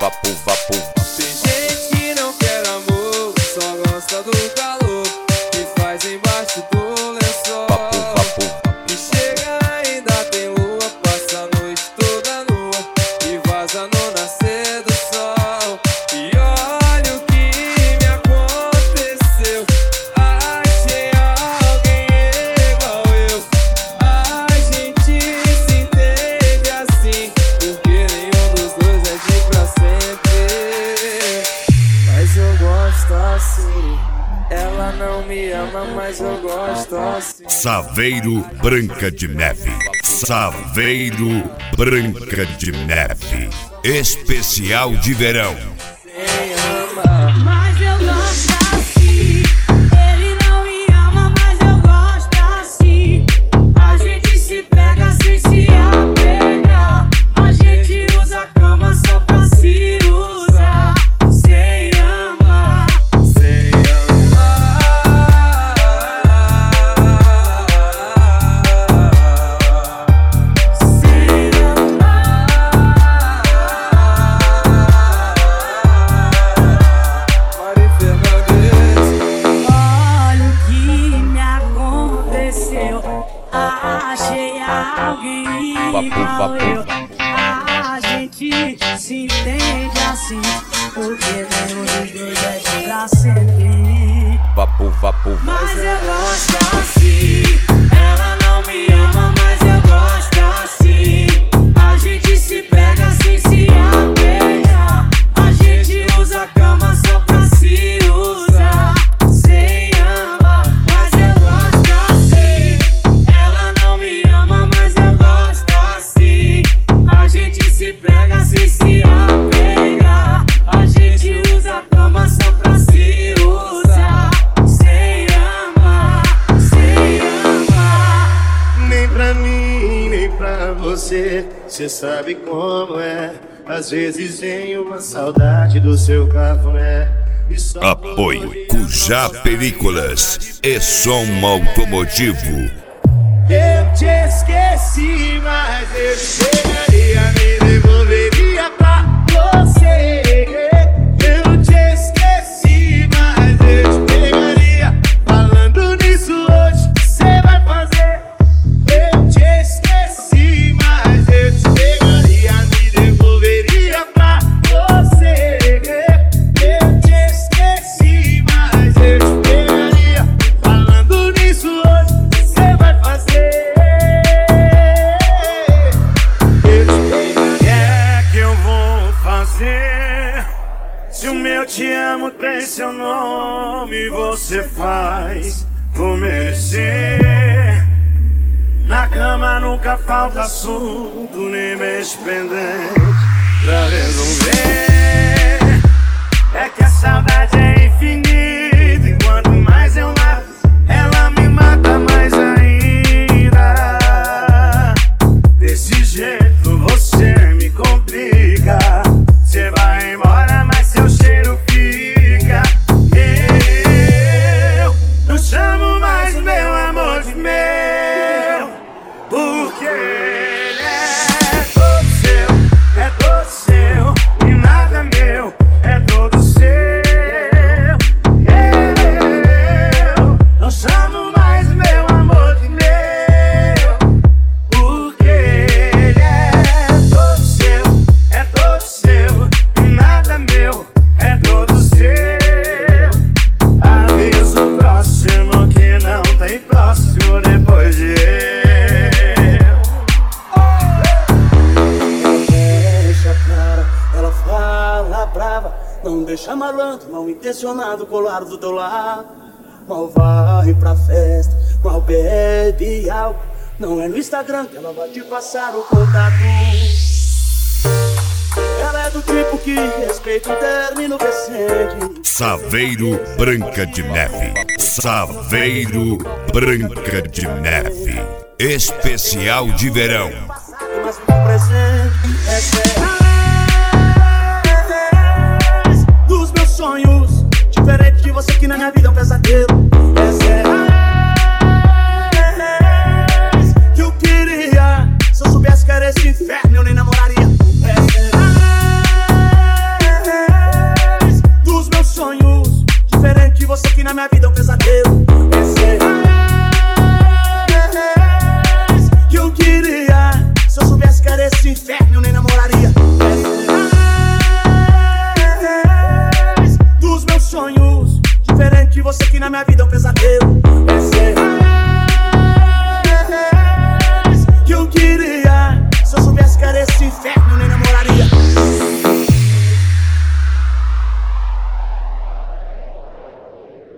Vapo, vapo. Tem gente que não quer amor, só gosta do calor que faz embaixo do lençol. Vapo, vapo. E chega ainda tem lua, passa a noite toda nua e vaza no nascer do sol. E olha o que me aconteceu, achei alguém igual eu. A gente se entende assim, porque nenhum dos dois é de pra sempre. Mas eu gosto assim, ela não me ama, mas eu gosto assim. Saveiro Branca de Neve. Saveiro Branca de Neve. Especial de verão. Sem amar. Mas eu gosto assim. Ele não me ama, mas eu gosto assim. A gente se pega sem se apegar. A gente usa a cama só pra se usar. Sem amar. Sem Mari Fernandes. Olha o que me aconteceu. Achei alguém igual eu. A gente se entende assim, porque nenhum dos dois é de pra sempre. Vapo, vapo. Mas eu gosto assim. Ela não me ama, mas eu gosto assim. A gente se pega sem se apegar. A gente usa a cama só pra se usar. Sem amar, mas eu gosto assim. Ela não me ama, mas eu gosto assim. A gente se pega sem se apegar. A gente usa a cama só pra se usar. Sem amar, sem amar. Nem pra mim, nem pra você, cê sabe como é. Às vezes vem uma saudade do seu cafuné. E só Apoio Cujá Películas e som automotivo. eu te esqueci, mas eu te pegaria, me devolveria pra você. Eu te esqueci, mas eu te pegaria. Falando nisso hoje, cê vai fazer. Eu te esqueci, mas eu te pegaria, me devolveria pra você. Eu te esqueci, mas eu te pegaria. Falando nisso hoje, cê vai fazer. Eu te pegaria. É que eu vou fazer? Se o meu te amo tem seu nome, você faz por merecer. Na cama nunca falta assunto, nem mês pendente pra resolver. É que a saudade é infinita, e quanto mais eu mato, ela me mata mais ainda. Desse jeito você me complica. Você vai embora, mas seu cheiro fica. Eu não chamo mais meu amor de meu, porque ele é todo seu, e nada é meu, é todo seu. Eu não chamo mais meu amor de meu, porque ele é todo seu, e nada é meu, é todo seu. Aviso o próximo que não tem próximo depois de eu. Deixa a cara, ela fala brava. Não deixa malandro, mal intencionado colar do teu lado. Mal vai pra festa, mal bebe álcool. Não é no Instagram que ela vai te passar o contato. Ela é do tipo que respeita o término recente. Saveiro Branca de Neve. Saveiro Branca de Neve. Especial de verão. Mas no presente, essa é a dos meus sonhos. Diferente de você que na minha vida é um pesadelo. Essa é a que eu queria. Se eu soubesse que era esse inferno, eu nem namoraria. Essa é na minha vida é um pesadelo. Pensei que eu queria. Se eu soubesse que era esse inferno, eu nem namorava.